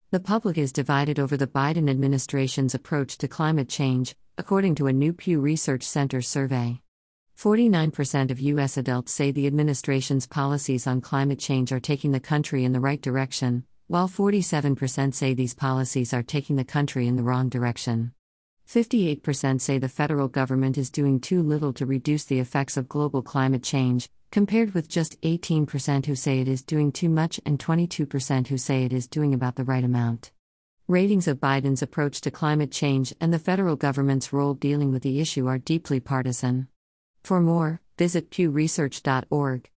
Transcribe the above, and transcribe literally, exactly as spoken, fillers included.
The public is divided over the Biden administration's approach to climate change, according to a new Pew Research Center survey. forty-nine percent of U S adults say the administration's policies on climate change are taking the country in the right direction, while forty-seven percent say these policies are taking the country in the wrong direction. fifty-eight percent say the federal government is doing too little to reduce the effects of global climate change, compared with just eighteen percent who say it is doing too much and twenty-two percent who say it is doing about the right amount. Ratings of Biden's approach to climate change and the federal government's role dealing with the issue are deeply partisan. For more, visit pew research dot org.